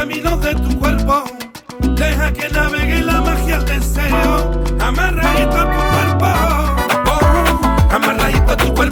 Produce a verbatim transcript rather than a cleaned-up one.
caminos de tu cuerpo. Deja que navegue la magia del deseo. Amarradito a tu cuerpo, oh, amarradito a tu cuerpo.